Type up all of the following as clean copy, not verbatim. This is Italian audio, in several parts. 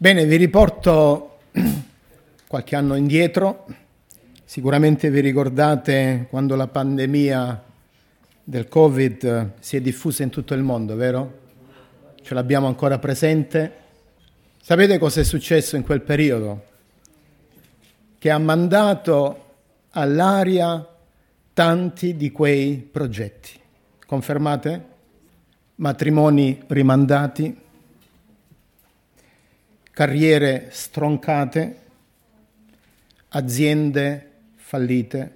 Bene, vi riporto qualche anno indietro. Sicuramente vi ricordate quando la pandemia del Covid si è diffusa in tutto il mondo, vero? Ce l'abbiamo ancora presente. Sapete cosa è successo in quel periodo? Che ha mandato all'aria tanti di quei progetti. Confermate? Matrimoni rimandati, carriere stroncate, aziende fallite,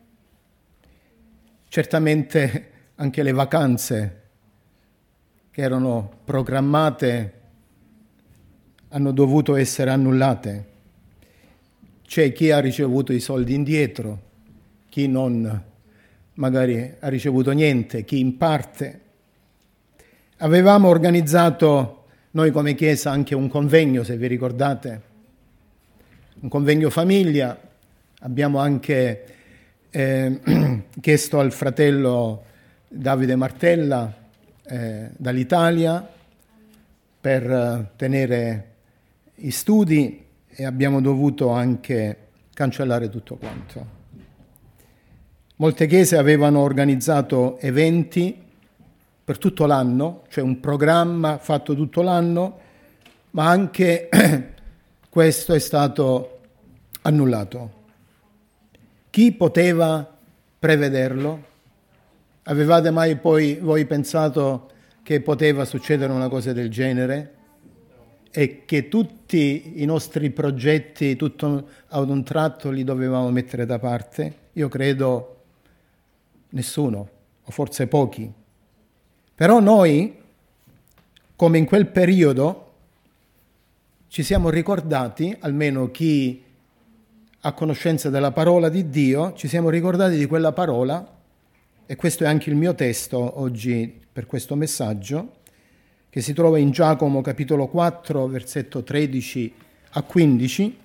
certamente anche le vacanze che erano programmate hanno dovuto essere annullate. C'è chi ha ricevuto i soldi indietro, chi non, magari ha ricevuto niente, chi in parte. Avevamo organizzato noi come Chiesa anche un convegno, se vi ricordate, un convegno famiglia. Abbiamo anche chiesto al fratello Davide Martella dall'Italia per tenere i studi e abbiamo dovuto anche cancellare tutto quanto. Molte chiese avevano organizzato eventi per tutto l'anno, cioè un programma fatto tutto l'anno, ma anche questo è stato annullato. Chi poteva prevederlo? Avevate mai poi voi pensato che poteva succedere una cosa del genere? E che tutti i nostri progetti, tutto ad un tratto, li dovevamo mettere da parte? Io credo nessuno, o forse pochi. Però noi, come in quel periodo, ci siamo ricordati, almeno chi ha conoscenza della parola di Dio, ci siamo ricordati di quella parola, e questo è anche il mio testo oggi per questo messaggio, che si trova in Giacomo capitolo 4, versetto 13 a 15,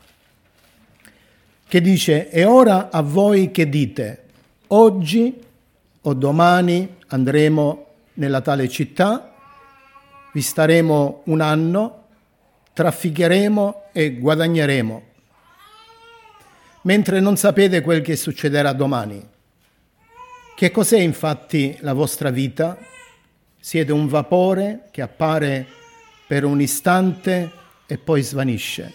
che dice: «E ora a voi che dite, oggi o domani andremo nella tale città, vi staremo un anno, trafficheremo e guadagneremo, mentre non sapete quel che succederà domani. Che cos'è infatti la vostra vita? Siete un vapore che appare per un istante e poi svanisce.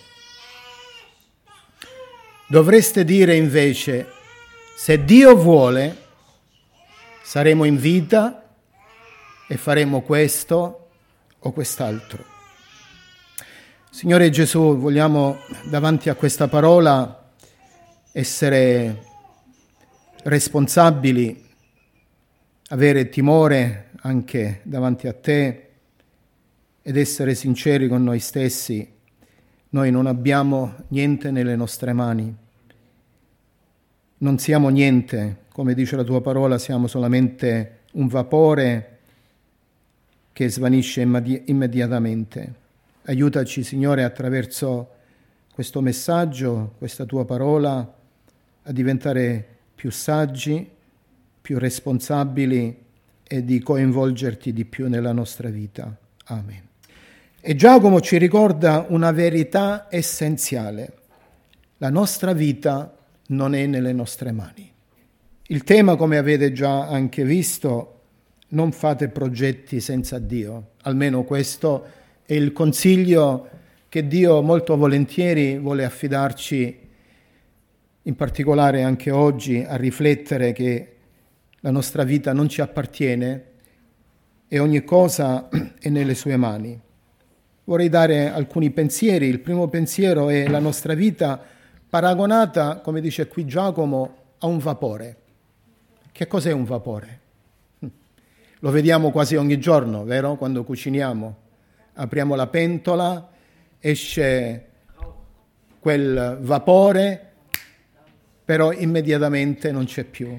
Dovreste dire invece, se Dio vuole, saremo in vita e faremo questo o quest'altro». Signore Gesù, vogliamo davanti a questa parola essere responsabili, avere timore anche davanti a Te ed essere sinceri con noi stessi. Noi non abbiamo niente nelle nostre mani, non siamo niente, come dice la Tua parola, siamo solamente un vapore che svanisce immediatamente. Aiutaci, Signore, attraverso questo messaggio, questa Tua parola, a diventare più saggi, più responsabili e di coinvolgerti di più nella nostra vita. Amen. E Giacomo ci ricorda una verità essenziale. La nostra vita non è nelle nostre mani. Il tema, come avete già anche visto, non fate progetti senza Dio. Almeno questo è il consiglio che Dio molto volentieri vuole affidarci, in particolare anche oggi, a riflettere che la nostra vita non ci appartiene e ogni cosa è nelle sue mani. Vorrei dare alcuni pensieri. Il primo pensiero è la nostra vita paragonata, come dice qui Giacomo, a un vapore. Che cos'è un vapore? Lo vediamo quasi ogni giorno, vero? Quando cuciniamo. Apriamo la pentola, esce quel vapore, però immediatamente non c'è più.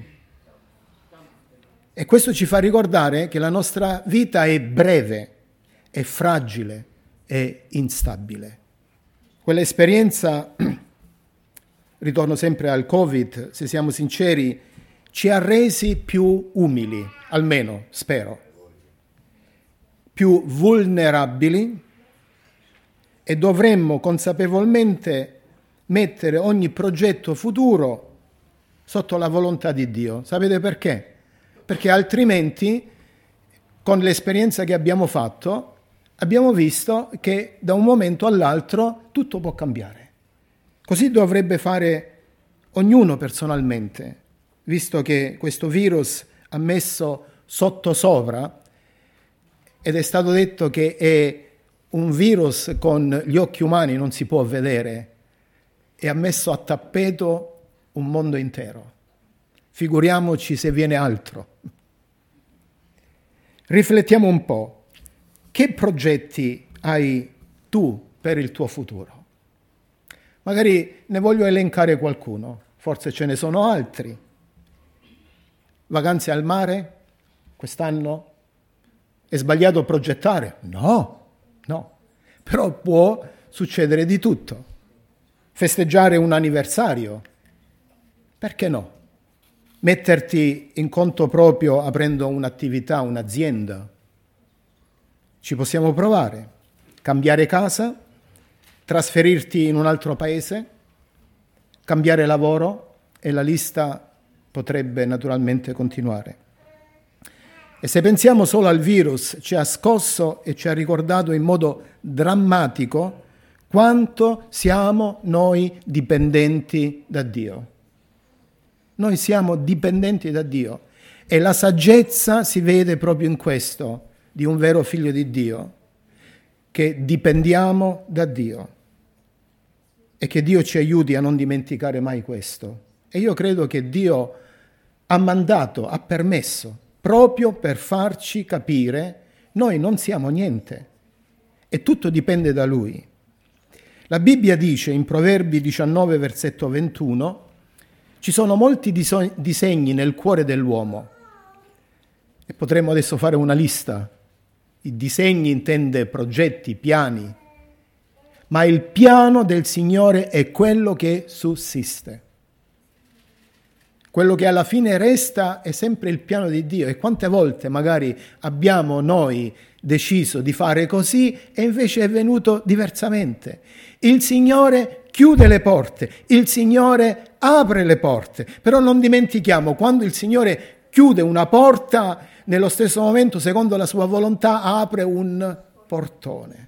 E questo ci fa ricordare che la nostra vita è breve, è fragile, è instabile. Quell'esperienza, ritorno sempre al Covid, se siamo sinceri, ci ha resi più umili, almeno spero, più vulnerabili e dovremmo consapevolmente mettere ogni progetto futuro sotto la volontà di Dio. Sapete perché? Perché altrimenti, con l'esperienza che abbiamo fatto, abbiamo visto che da un momento all'altro tutto può cambiare. Così dovrebbe fare ognuno personalmente, visto che questo virus ha messo sottosopra, ed è stato detto che è un virus con gli occhi umani, non si può vedere, e ha messo a tappeto un mondo intero. Figuriamoci se viene altro. Riflettiamo un po'. Che progetti hai tu per il tuo futuro? Magari ne voglio elencare qualcuno, forse ce ne sono altri. Vacanze al mare quest'anno? È sbagliato progettare? No. Però può succedere di tutto. Festeggiare un anniversario? Perché no? Metterti in conto proprio aprendo un'attività, un'azienda? Ci possiamo provare. Cambiare casa? Trasferirti in un altro paese? Cambiare lavoro? E la lista potrebbe naturalmente continuare. E se pensiamo solo al virus, ci ha scosso e ci ha ricordato in modo drammatico quanto siamo noi dipendenti da Dio. Noi siamo dipendenti da Dio e la saggezza si vede proprio in questo, di un vero figlio di Dio, che dipendiamo da Dio e che Dio ci aiuti a non dimenticare mai questo. E io credo che Dio ha mandato, ha permesso, proprio per farci capire noi non siamo niente e tutto dipende da Lui. La Bibbia dice in Proverbi 19, versetto 21, ci sono molti disegni nel cuore dell'uomo e potremmo adesso fare una lista. I disegni intende progetti, piani, ma il piano del Signore è quello che sussiste. Quello che alla fine resta è sempre il piano di Dio. E quante volte magari abbiamo noi deciso di fare così e invece è venuto diversamente. Il Signore chiude le porte, il Signore apre le porte, però non dimentichiamo, quando il Signore chiude una porta, nello stesso momento, secondo la sua volontà, apre un portone.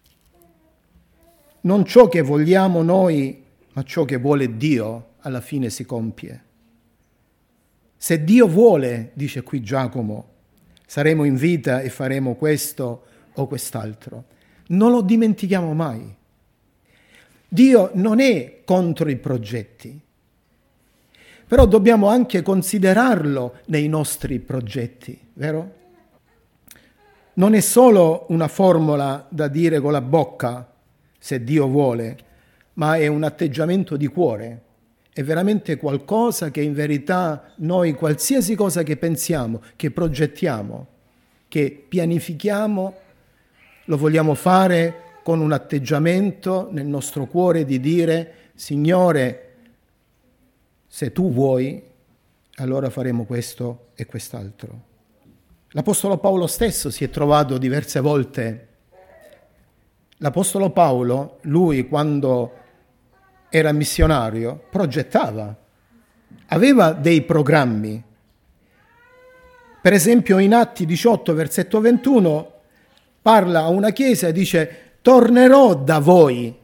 Non ciò che vogliamo noi, ma ciò che vuole Dio, alla fine si compie. Se Dio vuole, dice qui Giacomo, saremo in vita e faremo questo o quest'altro. Non lo dimentichiamo mai. Dio non è contro i progetti, però dobbiamo anche considerarlo nei nostri progetti, vero? Non è solo una formula da dire con la bocca, se Dio vuole, ma è un atteggiamento di cuore. È veramente qualcosa che in verità noi, qualsiasi cosa che pensiamo, che progettiamo, che pianifichiamo, lo vogliamo fare con un atteggiamento nel nostro cuore di dire: Signore, se tu vuoi, allora faremo questo e quest'altro. L'Apostolo Paolo stesso si è trovato diverse volte. L'Apostolo Paolo, lui quando era missionario, progettava, aveva dei programmi. Per esempio in Atti 18, versetto 21, parla a una chiesa e dice: tornerò da voi,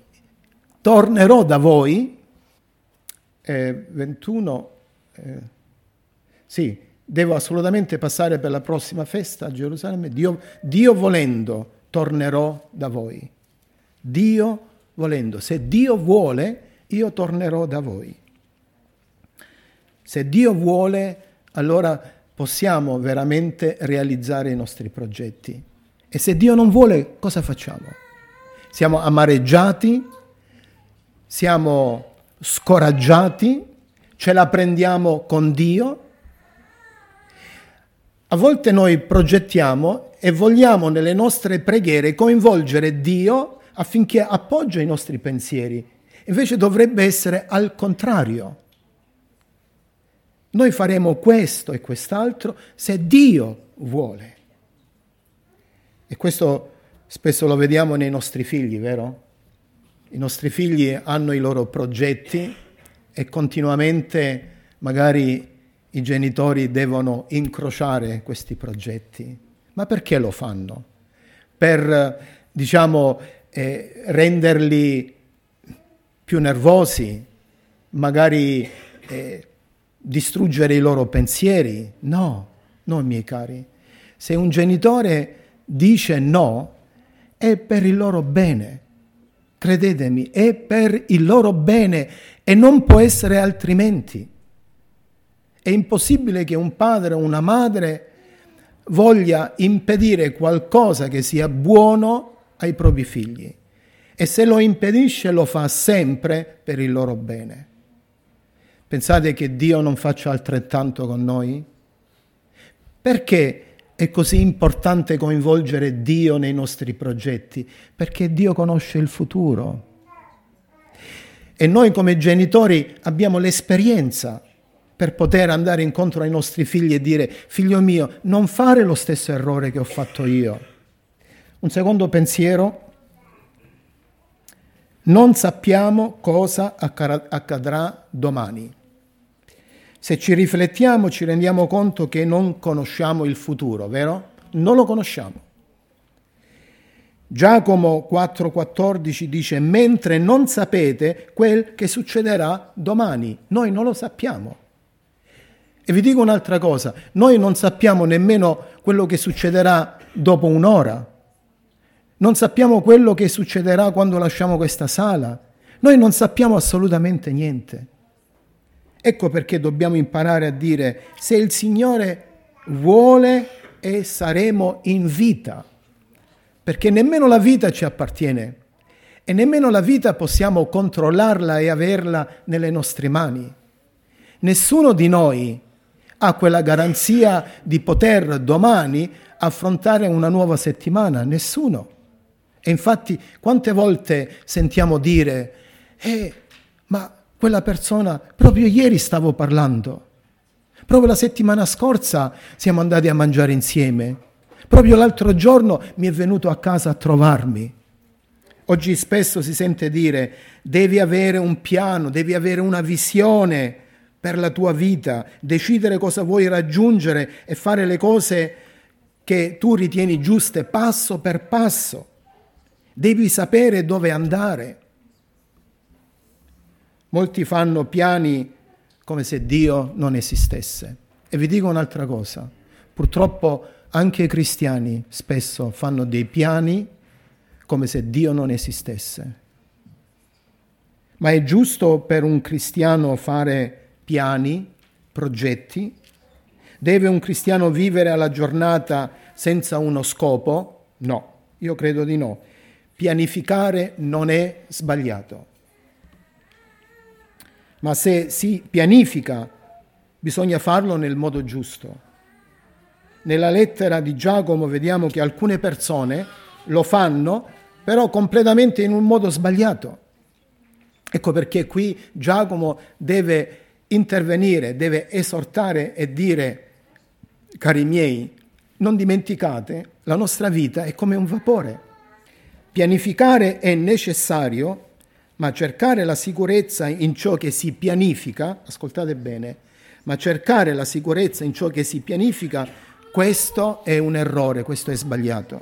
21, sì, devo assolutamente passare per la prossima festa a Gerusalemme, Dio volendo, tornerò da voi. Dio volendo, se Dio vuole, io tornerò da voi. Se Dio vuole, allora possiamo veramente realizzare i nostri progetti. E se Dio non vuole, cosa facciamo? Siamo amareggiati, siamo scoraggiati, ce la prendiamo con Dio. A volte noi progettiamo e vogliamo nelle nostre preghiere coinvolgere Dio affinché appoggia i nostri pensieri. Invece dovrebbe essere al contrario. Noi faremo questo e quest'altro se Dio vuole. E questo spesso lo vediamo nei nostri figli, vero? I nostri figli hanno i loro progetti e continuamente magari i genitori devono incrociare questi progetti. Ma perché lo fanno? Per, renderli più nervosi, magari distruggere i loro pensieri? No, miei cari. Se un genitore dice no, è per il loro bene. Credetemi, è per il loro bene e non può essere altrimenti. È impossibile che un padre o una madre voglia impedire qualcosa che sia buono ai propri figli. E se lo impedisce lo fa sempre per il loro bene. Pensate che Dio non faccia altrettanto con noi? Perché è così importante coinvolgere Dio nei nostri progetti? Perché Dio conosce il futuro. E noi come genitori abbiamo l'esperienza per poter andare incontro ai nostri figli e dire: figlio mio, non fare lo stesso errore che ho fatto io. Un secondo pensiero: non sappiamo cosa accadrà domani. Se ci riflettiamo ci rendiamo conto che non conosciamo il futuro, vero? Non lo conosciamo. Giacomo 4,14 dice: mentre non sapete quel che succederà domani. Noi non lo sappiamo. E vi dico un'altra cosa: noi non sappiamo nemmeno quello che succederà dopo un'ora. Non sappiamo quello che succederà quando lasciamo questa sala. Noi non sappiamo assolutamente niente. Ecco perché dobbiamo imparare a dire: se il Signore vuole, e saremo in vita. Perché nemmeno la vita ci appartiene e nemmeno la vita possiamo controllarla e averla nelle nostre mani. Nessuno di noi ha quella garanzia di poter domani affrontare una nuova settimana, nessuno. E infatti quante volte sentiamo dire: ma quella persona, proprio ieri stavo parlando, proprio la settimana scorsa siamo andati a mangiare insieme, proprio l'altro giorno mi è venuto a casa a trovarmi. Oggi spesso si sente dire: devi avere un piano, devi avere una visione per la tua vita, decidere cosa vuoi raggiungere e fare le cose che tu ritieni giuste passo per passo. Devi sapere dove andare. Molti fanno piani come se Dio non esistesse. E vi dico un'altra cosa: purtroppo anche i cristiani spesso fanno dei piani come se Dio non esistesse. Ma è giusto per un cristiano fare piani, progetti? Deve un cristiano vivere alla giornata senza uno scopo? No, io credo di no. Pianificare non è sbagliato. Ma se si pianifica, bisogna farlo nel modo giusto. Nella lettera di Giacomo vediamo che alcune persone lo fanno, però completamente in un modo sbagliato. Ecco perché qui Giacomo deve intervenire, deve esortare e dire: cari miei, non dimenticate, la nostra vita è come un vapore. Pianificare è necessario, ma cercare la sicurezza in ciò che si pianifica, ascoltate bene, ma cercare la sicurezza in ciò che si pianifica, questo è un errore, questo è sbagliato.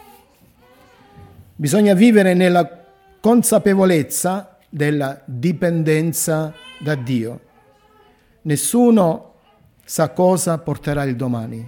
Bisogna vivere nella consapevolezza della dipendenza da Dio. Nessuno sa cosa porterà il domani.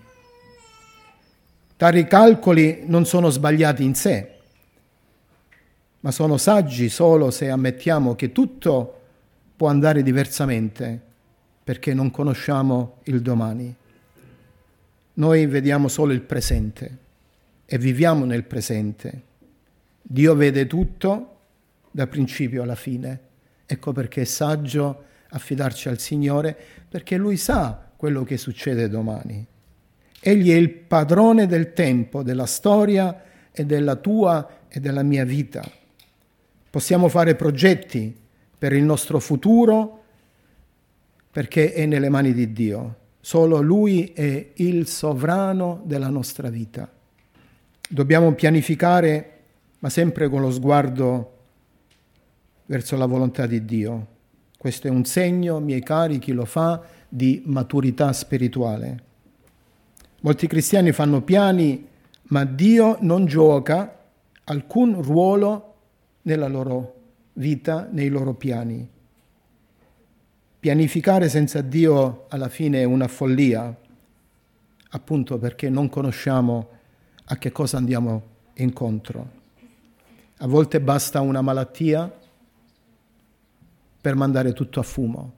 Tali calcoli non sono sbagliati in sé, ma sono saggi solo se ammettiamo che tutto può andare diversamente, perché non conosciamo il domani. Noi vediamo solo il presente e viviamo nel presente. Dio vede tutto da principio alla fine. Ecco perché è saggio affidarci al Signore, perché Lui sa quello che succede domani. Egli è il padrone del tempo, della storia e della tua e della mia vita. Possiamo fare progetti per il nostro futuro perché è nelle mani di Dio. Solo Lui è il sovrano della nostra vita. Dobbiamo pianificare, ma sempre con lo sguardo verso la volontà di Dio. Questo è un segno, miei cari, chi lo fa, di maturità spirituale. Molti cristiani fanno piani, ma Dio non gioca alcun ruolo nella loro vita, nei loro piani. Pianificare senza Dio alla fine è una follia, appunto perché non conosciamo a che cosa andiamo incontro. A volte basta una malattia per mandare tutto a fumo.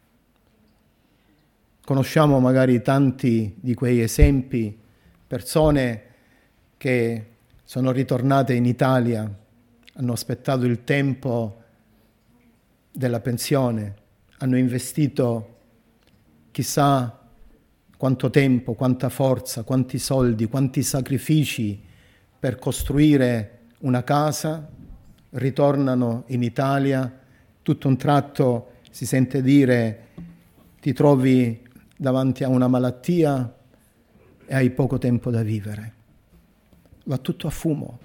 Conosciamo magari tanti di quei esempi, persone che sono ritornate in Italia, hanno aspettato il tempo della pensione, hanno investito chissà quanto tempo, quanta forza, quanti soldi, quanti sacrifici per costruire una casa, ritornano in Italia, tutto un tratto si sente dire ti trovi davanti a una malattia e hai poco tempo da vivere. Va tutto a fumo.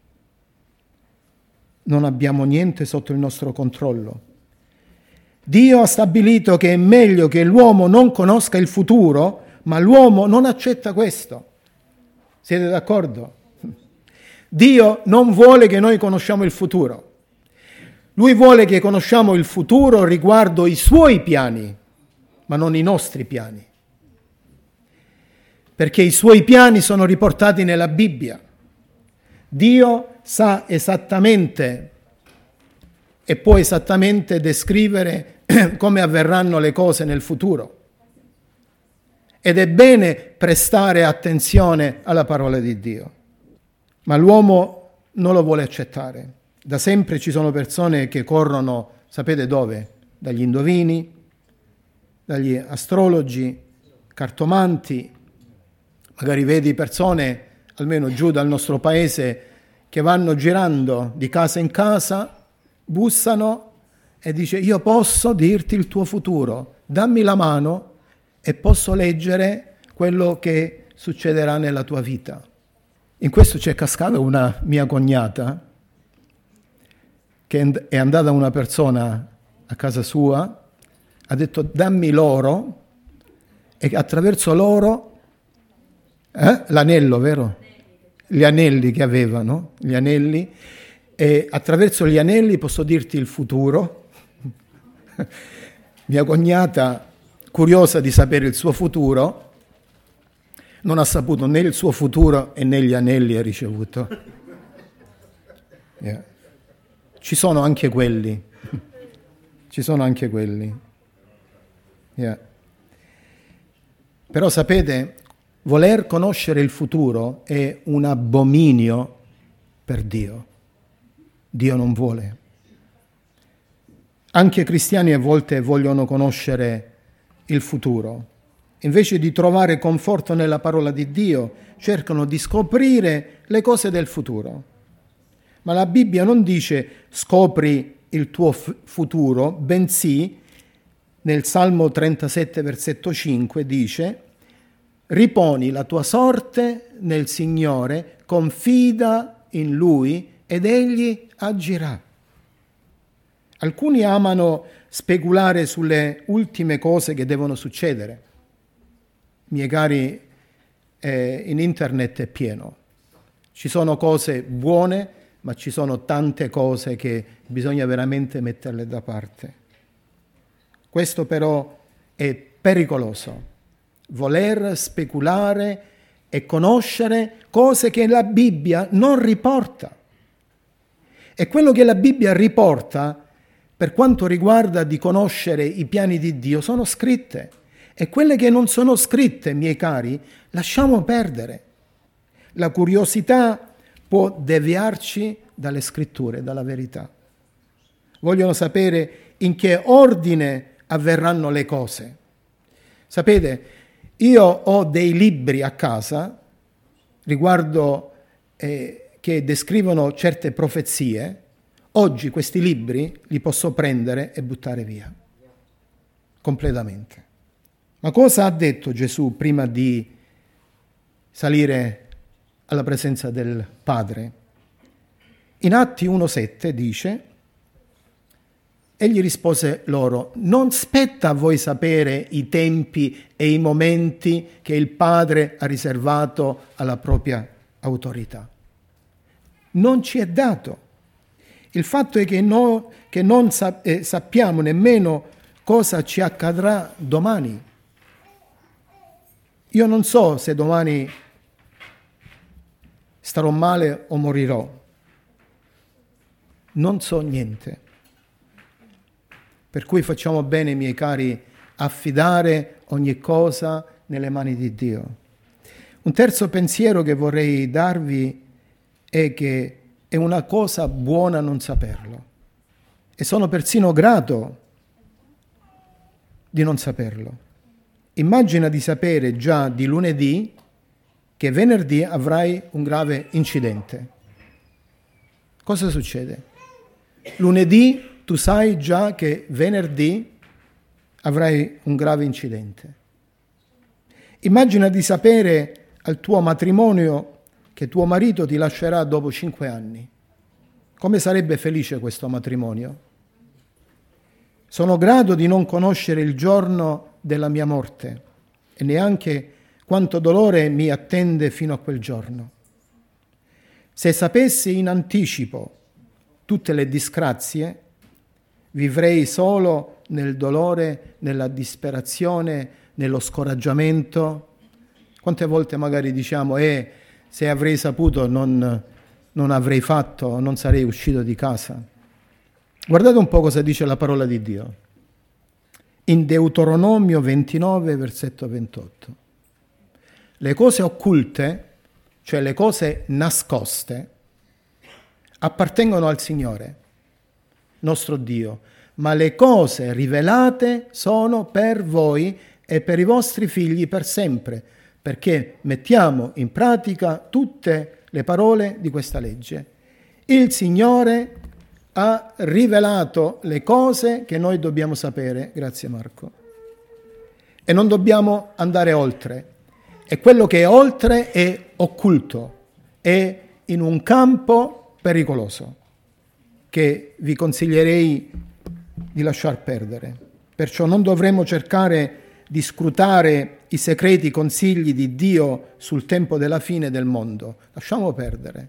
Non abbiamo niente sotto il nostro controllo. Dio ha stabilito che è meglio che l'uomo non conosca il futuro, ma l'uomo non accetta questo. Siete d'accordo? Dio non vuole che noi conosciamo il futuro. Lui vuole che conosciamo il futuro riguardo i suoi piani, ma non i nostri piani. Perché i suoi piani sono riportati nella Bibbia. Dio sa esattamente e può esattamente descrivere come avverranno le cose nel futuro. Ed è bene prestare attenzione alla parola di Dio. Ma l'uomo non lo vuole accettare. Da sempre ci sono persone che corrono, sapete dove? Dagli indovini, dagli astrologi, cartomanti. Magari vedi persone, almeno giù dal nostro paese, che vanno girando di casa in casa, bussano e dice io posso dirti il tuo futuro, dammi la mano e posso leggere quello che succederà nella tua vita. In questo c'è cascata una mia cognata che è andata una persona a casa sua, ha detto dammi l'oro e attraverso l'oro, l'anello, vero? Gli anelli che avevano, gli anelli, e attraverso gli anelli posso dirti il futuro. Mia cognata, curiosa di sapere il suo futuro, non ha saputo né il suo futuro e né gli anelli ha ricevuto. Yeah. Ci sono anche quelli. Ci sono anche quelli. Yeah. Però sapete, voler conoscere il futuro è un abominio per Dio. Dio non vuole. Anche cristiani a volte vogliono conoscere il futuro. Invece di trovare conforto nella parola di Dio, cercano di scoprire le cose del futuro. Ma la Bibbia non dice scopri il tuo futuro, bensì nel Salmo 37, versetto 5 dice riponi la tua sorte nel Signore, confida in Lui ed Egli agirà. Alcuni amano speculare sulle ultime cose che devono succedere. Miei cari, in internet è pieno. Ci sono cose buone, ma ci sono tante cose che bisogna veramente metterle da parte. Questo però è pericoloso. Voler speculare e conoscere cose che la Bibbia non riporta. E quello che la Bibbia riporta, per quanto riguarda di conoscere i piani di Dio, sono scritte. E quelle che non sono scritte, miei cari, lasciamo perdere. La curiosità può deviarci dalle scritture, dalla verità. Vogliono sapere in che ordine avverranno le cose. Sapete, io ho dei libri a casa riguardo che descrivono certe profezie. Oggi questi libri li posso prendere e buttare via, completamente. Ma cosa ha detto Gesù prima di salire alla presenza del Padre? In Atti 1,7 dice Egli rispose loro: non spetta a voi sapere i tempi e i momenti che il Padre ha riservato alla propria autorità. Non ci è dato. Il fatto è che non sappiamo nemmeno cosa ci accadrà domani. Io non so se domani starò male o morirò. Non so niente. Per cui facciamo bene, miei cari, affidare ogni cosa nelle mani di Dio. Un terzo pensiero che vorrei darvi è che è una cosa buona non saperlo. E sono persino grato di non saperlo. Immagina di sapere già di lunedì che venerdì avrai un grave incidente. Cosa succede? Lunedì tu sai già che venerdì avrai un grave incidente. Immagina di sapere al tuo matrimonio che tuo marito ti lascerà dopo 5 anni. Come sarebbe felice questo matrimonio? Sono grato di non conoscere il giorno della mia morte e neanche quanto dolore mi attende fino a quel giorno. Se sapessi in anticipo tutte le disgrazie, vivrei solo nel dolore, nella disperazione, nello scoraggiamento. Quante volte magari diciamo se avrei saputo non avrei fatto, non sarei uscito di casa. Guardate un po' cosa dice la parola di Dio. In Deuteronomio 29, versetto 28. Le cose occulte, cioè le cose nascoste, appartengono al Signore, nostro Dio, ma le cose rivelate sono per voi e per i vostri figli per sempre, perché mettiamo in pratica tutte le parole di questa legge. Il Signore ha rivelato le cose che noi dobbiamo sapere, grazie Marco, e non dobbiamo andare oltre. E quello che è oltre è occulto, è in un campo pericoloso, che vi consiglierei di lasciar perdere. Perciò non dovremmo cercare di scrutare i segreti consigli di Dio sul tempo della fine del mondo. Lasciamo perdere.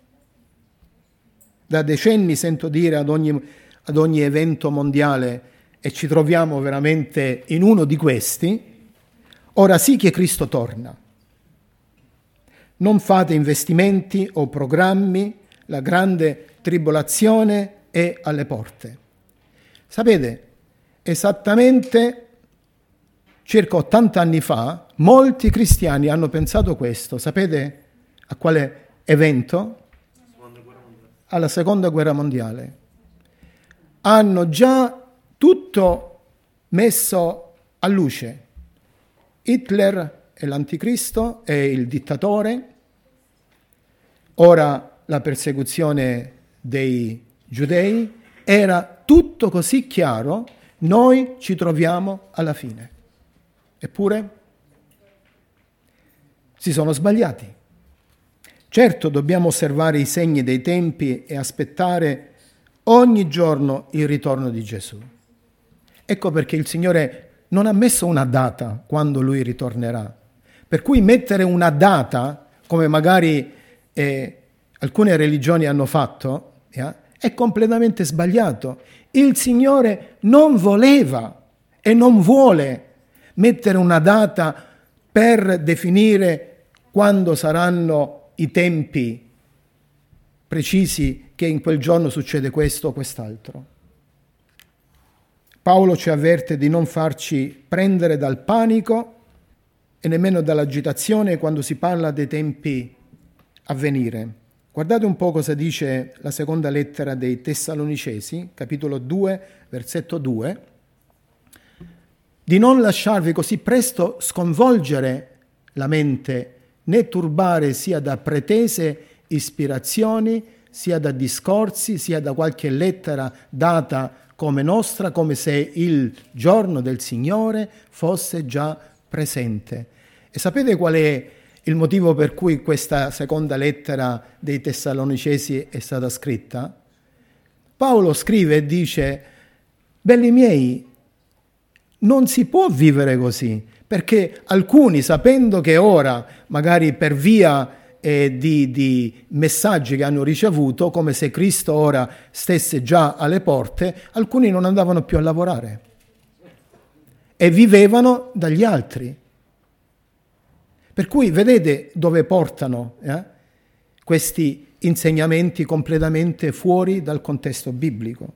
Da decenni sento dire ad ogni evento mondiale, e ci troviamo veramente in uno di questi: ora sì che Cristo torna. Non fate investimenti o programmi, la grande tribolazione è alle porte. Sapete, esattamente circa 80 anni fa, molti cristiani hanno pensato questo. Sapete a quale evento? Alla Seconda Guerra Mondiale. Hanno già tutto messo a luce. Hitler è l'anticristo, è il dittatore, ora la persecuzione dei giudei, era tutto così chiaro, noi ci troviamo alla fine. Eppure si sono sbagliati. Certo, dobbiamo osservare i segni dei tempi e aspettare ogni giorno il ritorno di Gesù. Ecco perché il Signore non ha messo una data quando Lui ritornerà. Per cui mettere una data, come magari alcune religioni hanno fatto, è completamente sbagliato. Il Signore non voleva e non vuole mettere una data per definire quando saranno i tempi precisi che in quel giorno succede questo o quest'altro. Paolo ci avverte di non farci prendere dal panico e nemmeno dall'agitazione quando si parla dei tempi a venire. Guardate un po' cosa dice la seconda lettera dei Tessalonicesi, capitolo 2, versetto 2. Di non lasciarvi così presto sconvolgere la mente, né turbare sia da pretese ispirazioni, sia da discorsi, sia da qualche lettera data come nostra, come se il giorno del Signore fosse già presente. E sapete qual è il motivo per cui questa seconda lettera dei Tessalonicesi è stata scritta? Paolo scrive e dice: Belli miei, non si può vivere così, perché alcuni, sapendo che ora, magari per via di messaggi che hanno ricevuto, come se Cristo ora stesse già alle porte, alcuni non andavano più a lavorare e vivevano dagli altri. Per cui vedete dove portano questi insegnamenti completamente fuori dal contesto biblico.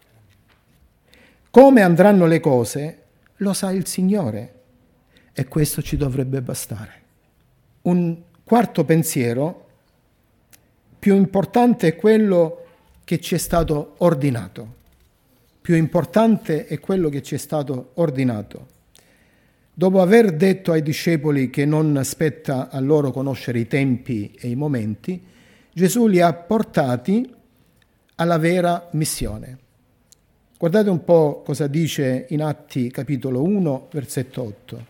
Come andranno le cose lo sa il Signore e questo ci dovrebbe bastare. Un quarto pensiero più importante è quello che ci è stato ordinato. Più importante è quello che ci è stato ordinato. Dopo aver detto ai discepoli che non spetta a loro conoscere i tempi e i momenti, Gesù li ha portati alla vera missione. Guardate un po' cosa dice in Atti capitolo 1, versetto 8.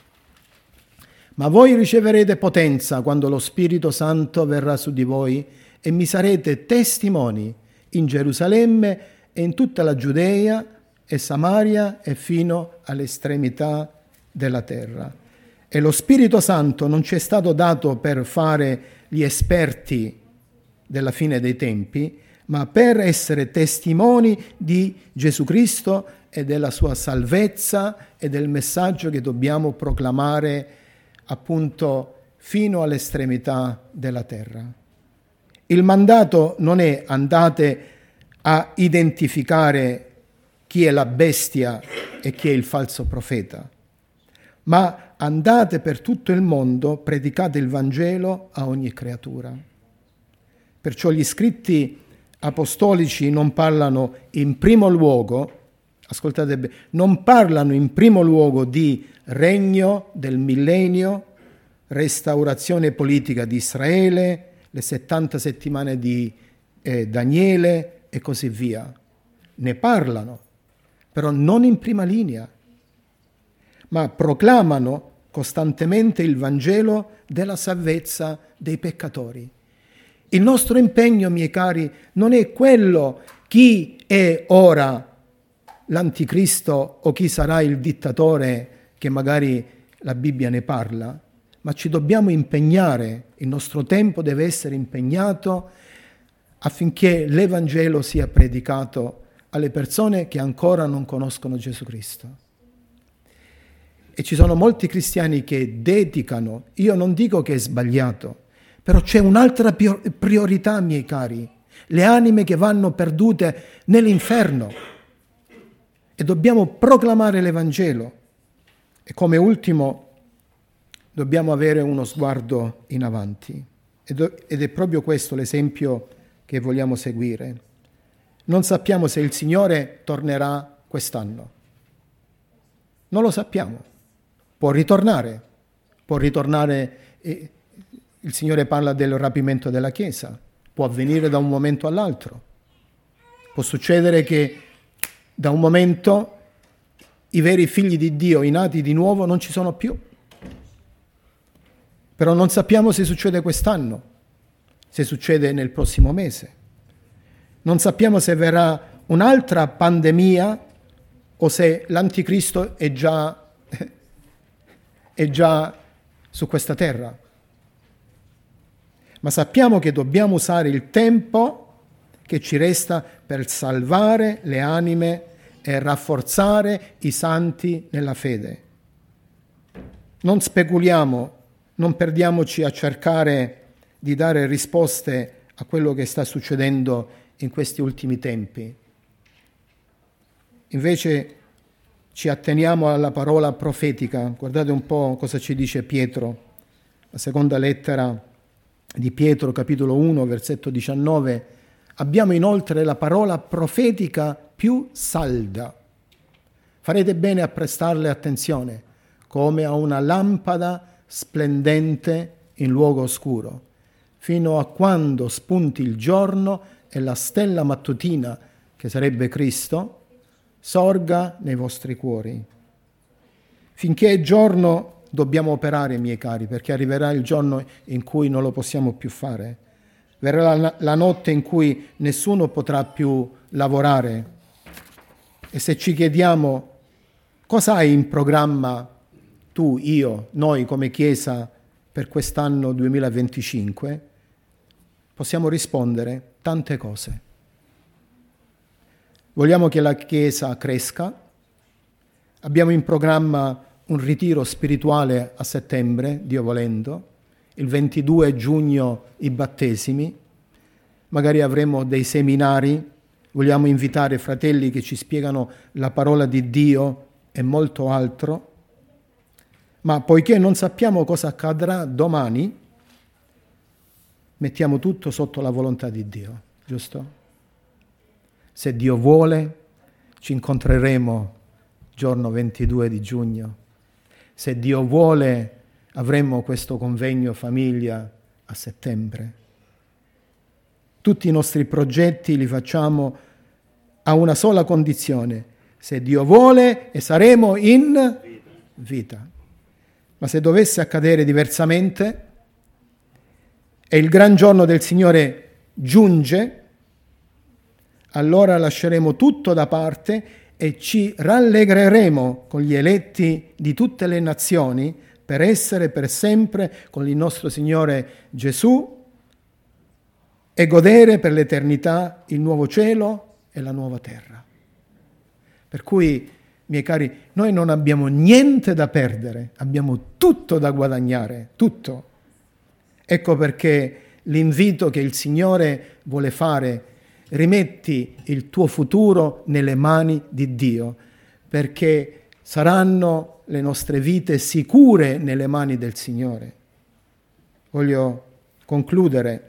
Ma voi riceverete potenza quando lo Spirito Santo verrà su di voi e mi sarete testimoni in Gerusalemme e in tutta la Giudea e Samaria e fino all'estremità della terra. E lo Spirito Santo non ci è stato dato per fare gli esperti della fine dei tempi, ma per essere testimoni di Gesù Cristo e della sua salvezza e del messaggio che dobbiamo proclamare appunto fino all'estremità della terra. Il mandato non è andate a identificare chi è la bestia e chi è il falso profeta, ma andate per tutto il mondo, predicate il Vangelo a ogni creatura. Perciò gli scritti apostolici non parlano in primo luogo, ascoltate bene, non parlano in primo luogo di regno del millennio, restaurazione politica di Israele, le 70 settimane di Daniele e così via. Ne parlano, però non in prima linea, ma proclamano costantemente il Vangelo della salvezza dei peccatori. Il nostro impegno, miei cari, non è quello chi è ora l'anticristo o chi sarà il dittatore che magari la Bibbia ne parla, ma ci dobbiamo impegnare, il nostro tempo deve essere impegnato affinché l'Evangelo sia predicato alle persone che ancora non conoscono Gesù Cristo. E ci sono molti cristiani che dedicano, io non dico che è sbagliato, però c'è un'altra priorità, miei cari, le anime che vanno perdute nell'inferno. E dobbiamo proclamare l'Evangelo. E come ultimo dobbiamo avere uno sguardo in avanti. Ed è proprio questo l'esempio che vogliamo seguire. Non sappiamo se il Signore tornerà quest'anno. Non lo sappiamo. Può ritornare. Il Signore parla del rapimento della Chiesa, può avvenire da un momento all'altro. Può succedere che da un momento i veri figli di Dio, i nati di nuovo, non ci sono più. Però non sappiamo se succede quest'anno, se succede nel prossimo mese. Non sappiamo se verrà un'altra pandemia o se l'anticristo è già su questa terra. Ma sappiamo che dobbiamo usare il tempo che ci resta per salvare le anime e rafforzare i santi nella fede. Non speculiamo, non perdiamoci a cercare di dare risposte a quello che sta succedendo in questi ultimi tempi. Invece ci atteniamo alla parola profetica. Guardate un po' cosa ci dice Pietro, la seconda lettera di Pietro, capitolo 1, versetto 19. Abbiamo inoltre la parola profetica più salda. Farete bene a prestarle attenzione, come a una lampada splendente in luogo oscuro, fino a quando spunti il giorno e la stella mattutina, che sarebbe Cristo, sorga nei vostri cuori. Finché è giorno dobbiamo operare, miei cari, perché arriverà il giorno in cui non lo possiamo più fare. Verrà la notte in cui nessuno potrà più lavorare E se ci chiediamo cosa hai in programma tu, io, noi come Chiesa per quest'anno 2025, possiamo rispondere tante cose. Vogliamo che la Chiesa cresca, abbiamo in programma un ritiro spirituale a settembre, Dio volendo, il 22 giugno i battesimi, magari avremo dei seminari, vogliamo invitare fratelli che ci spiegano la parola di Dio e molto altro, ma poiché non sappiamo cosa accadrà domani, mettiamo tutto sotto la volontà di Dio, giusto? Se Dio vuole, ci incontreremo giorno 22 di giugno. Se Dio vuole, avremo questo convegno famiglia a settembre. Tutti i nostri progetti li facciamo a una sola condizione: se Dio vuole, e saremo in vita. Ma se dovesse accadere diversamente e il gran giorno del Signore giunge, allora lasceremo tutto da parte e ci rallegreremo con gli eletti di tutte le nazioni per essere per sempre con il nostro Signore Gesù e godere per l'eternità il nuovo cielo e la nuova terra. Per cui, miei cari, noi non abbiamo niente da perdere, abbiamo tutto da guadagnare, tutto. Ecco perché l'invito che il Signore vuole fare: rimetti il tuo futuro nelle mani di Dio, perché saranno le nostre vite sicure nelle mani del Signore. Voglio concludere.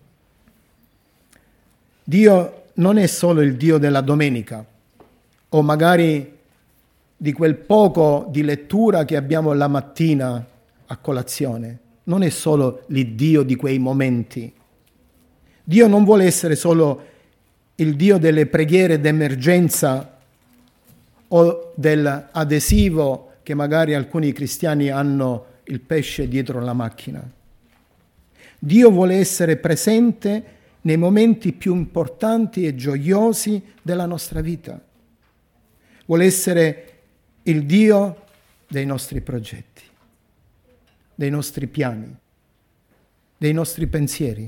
Dio non è solo il Dio della domenica, o magari di quel poco di lettura che abbiamo la mattina a colazione. Non è solo l'Iddio di quei momenti. Dio non vuole essere solo il Dio delle preghiere d'emergenza o dell'adesivo che magari alcuni cristiani hanno il pesce dietro la macchina. Dio vuole essere presente nei momenti più importanti e gioiosi della nostra vita. Vuole essere il Dio dei nostri progetti, dei nostri piani, dei nostri pensieri.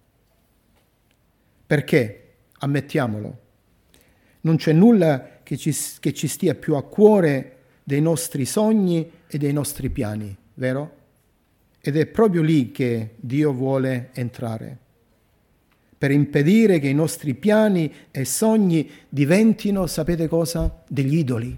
Perché? Ammettiamolo, non c'è nulla che ci stia più a cuore dei nostri sogni e dei nostri piani, vero? Ed è proprio lì che Dio vuole entrare, per impedire che i nostri piani e sogni diventino, sapete cosa? Degli idoli.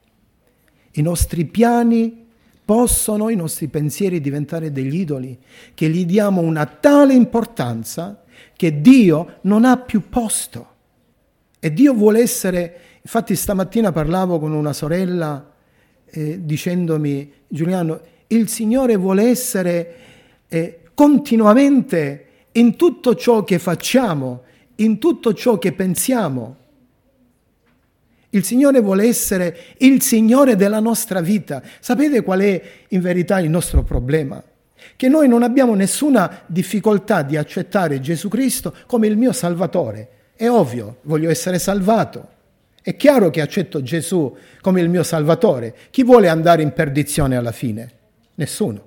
I nostri piani possono, i nostri pensieri diventare degli idoli, che gli diamo una tale importanza che Dio non ha più posto. E Dio vuole essere... Infatti stamattina parlavo con una sorella dicendomi: Giuliano, il Signore vuole essere continuamente in tutto ciò che facciamo, in tutto ciò che pensiamo. Il Signore vuole essere il Signore della nostra vita. Sapete qual è in verità il nostro problema? Che noi non abbiamo nessuna difficoltà di accettare Gesù Cristo come il mio Salvatore. È ovvio, voglio essere salvato. È chiaro che accetto Gesù come il mio Salvatore. Chi vuole andare in perdizione alla fine? Nessuno.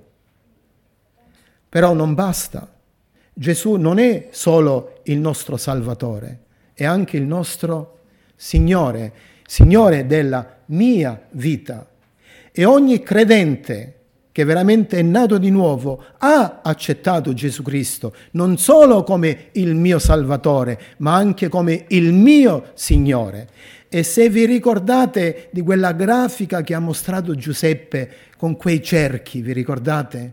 Però non basta. Gesù non è solo il nostro Salvatore, è anche il nostro Signore, Signore della mia vita. E ogni credente che veramente è nato di nuovo ha accettato Gesù Cristo non solo come il mio Salvatore, ma anche come il mio Signore. E se vi ricordate di quella grafica che ha mostrato Giuseppe con quei cerchi, vi ricordate?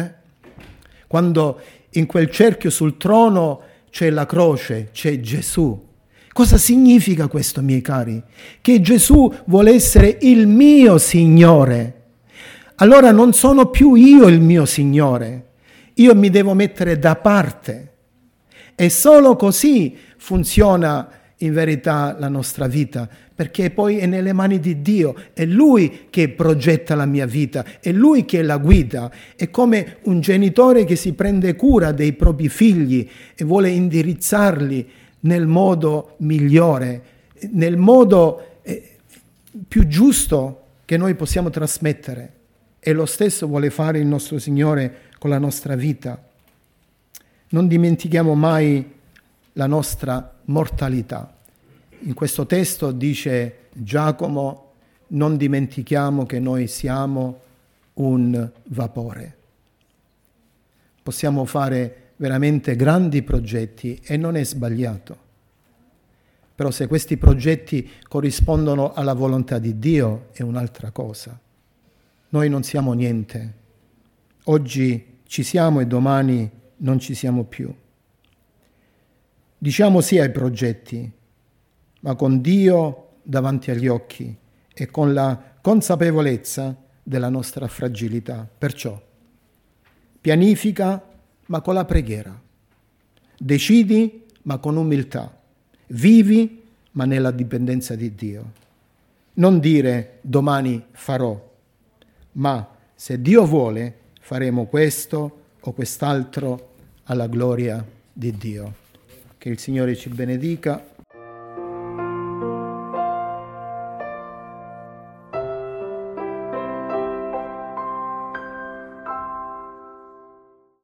Quando in quel cerchio sul trono c'è la croce, c'è Gesù. Cosa significa questo, miei cari? Che Gesù vuole essere il mio Signore. Allora non sono più io il mio Signore, io mi devo mettere da parte. E solo così funziona in verità la nostra vita, perché poi è nelle mani di Dio, è Lui che progetta la mia vita, è Lui che la guida. È come un genitore che si prende cura dei propri figli e vuole indirizzarli nel modo migliore, nel modo più giusto che noi possiamo trasmettere, e lo stesso vuole fare il nostro Signore con la nostra vita. Non dimentichiamo mai la nostra mortalità. In questo testo dice Giacomo: non dimentichiamo che noi siamo un vapore. Possiamo fare veramente grandi progetti e non è sbagliato. Però se questi progetti corrispondono alla volontà di Dio è un'altra cosa. Noi non siamo niente. Oggi ci siamo e domani non ci siamo più. Diciamo sì ai progetti, ma con Dio davanti agli occhi e con la consapevolezza della nostra fragilità. Perciò pianifica, ma con la preghiera. Decidi, ma con umiltà. Vivi, ma nella dipendenza di Dio. Non dire domani farò, ma se Dio vuole faremo questo o quest'altro alla gloria di Dio. Che il Signore ci benedica.